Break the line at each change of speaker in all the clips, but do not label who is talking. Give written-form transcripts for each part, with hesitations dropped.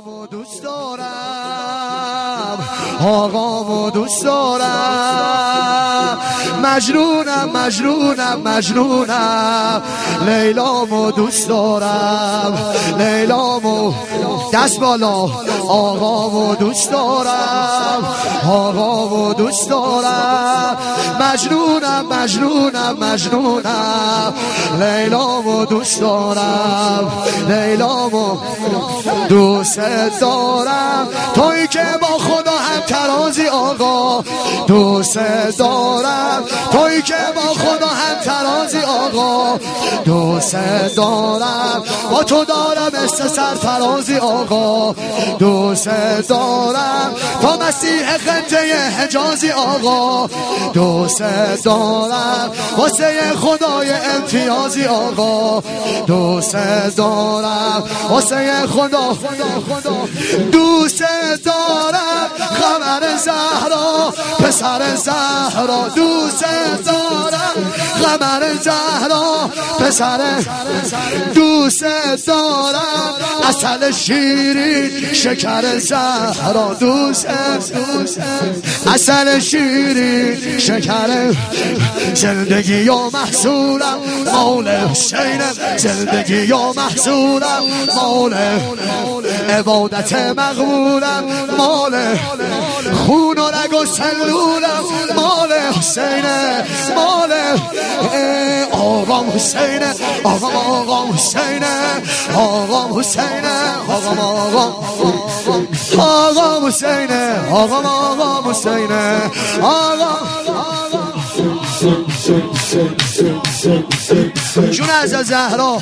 آقامو دوست دارم، آقامو دوست دارم، مجنونم مجنونم مجنونم، لیلامو دوست دارم، لیلامو دست بالا، آقامو دوست دارم، آقامو دوست دارم، مجنونم مجنونم مجنونم، لیلامو دوست دارم، لیلامو دوست دارم، تویی که با خدا هم ترازی آقا، دوست دارم، تویی که با خدا هم ترازی آقا، دوست دارم، با تو دارم سرفرازی آقا، دوست دارم، تا مسیح خطه حجازی آقا، دوست دارم، واسه خدای امتیازی آقا، دوست دارم، واسه خدا دوست دارم، قمر زهرا پسر زهرا، دوست دارم، قمر زهرا پسر، دوست دارم، عسل شیرین شکر زهرا، دوست عسل شیرین شکر، زندگی یا محصولم مال حسینم، زندگی یا محصولم مال، عبادت مقبولم مال، خون و رگ و سلولم مال حسینه، مال آقام حسینه، آقام حسینه، آقام حسینه، آقام حسینه، آقام حسینه، جون از زهرا،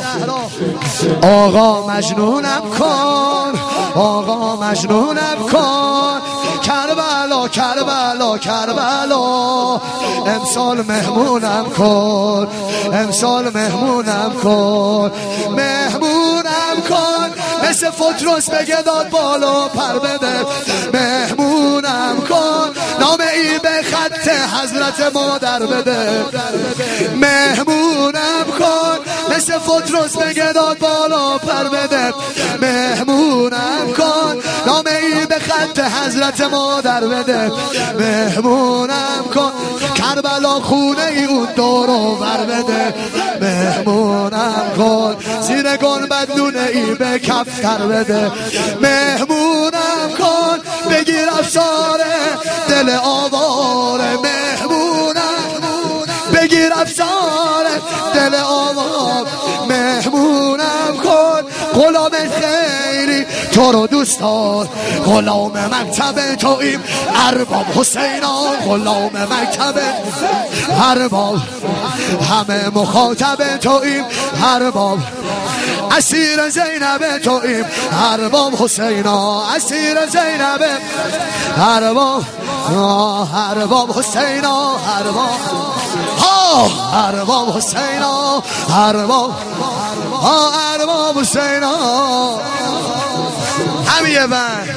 آقا مجنونم کن، آقا مجنونم کن، کربلا کربلا کربلا، امسال مهمونم کن، امسال مهمونم کن، مهمونم کن، مثل فطرس بگه داد بالا پر بده، مهمونم کن، نام ای به خط حضرت مادر بده، مهمونم کن، مثل فطرس بگه داد بالا پر بده، مهمونم کن، نام ای به خط حضرت مادر بده، مهمونم کن، کربلا خونه ای اون دورو بر بده، مهمونم کن، زیر گنبد نونه ای به کفتر بده، مهمونم کن، بگیر افساره دل آواره، مهمونم بگیر افساره دل آوار، مهمونم کن، غلام خیری تو رو دوست دار، غلام مکتب تویم ارباب حسینا، غلام مکتب ارباب، همه مخاطب تویم ارباب، اسیر زینب تویم ارباب حسینا، اسیر زینب ارباب، ارباب حسینا، ارباب ارباب حسینا، ارباب ارباب حسینا، همیه بند.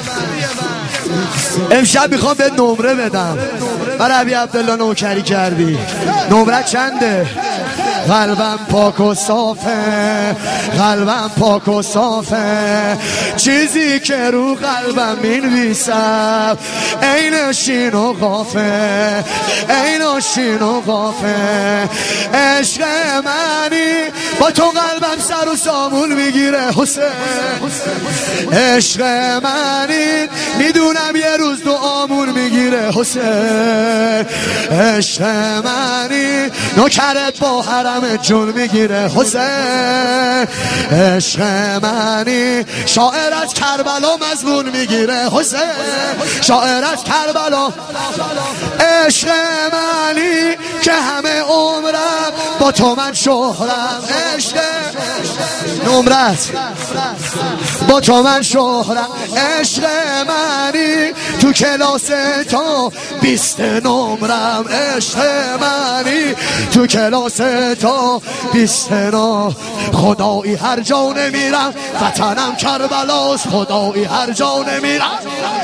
امشب میخوام بهت نمره بدم، برای عبی عبدالله نوکری کردی، نمره چنده؟ قلبم پاک و صافه، قلبم پاک و صافه، چیزی که رو قلبم مینویسم عین شین و قافه، عین شین و قافه، عشق منی با تو قلبم سر و سامون میگیره حسین، عشق منی میدونم یه روز دعامون میگیره حسین، عشق منی نوکرت با حرم جون میگیره حسین، عشق منی شاعر از کربلا مضمون میگیره حسین، شاعر از کربلا، عشق منی که همه عمرم با تو من شهرم، عشق نمرت با تو من شهرم، عشق منی تو کلاس تا 20 نمرم، عشق منی تو کلاس تا 20 نمرم، خدایی هر جا نمیرم وطنم کربلاست، خدایی هر جا نمیرم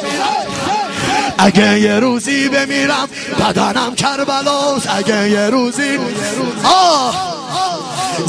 اگه یه روزی بمیرم بدنم کربلاست، اگه یه روزی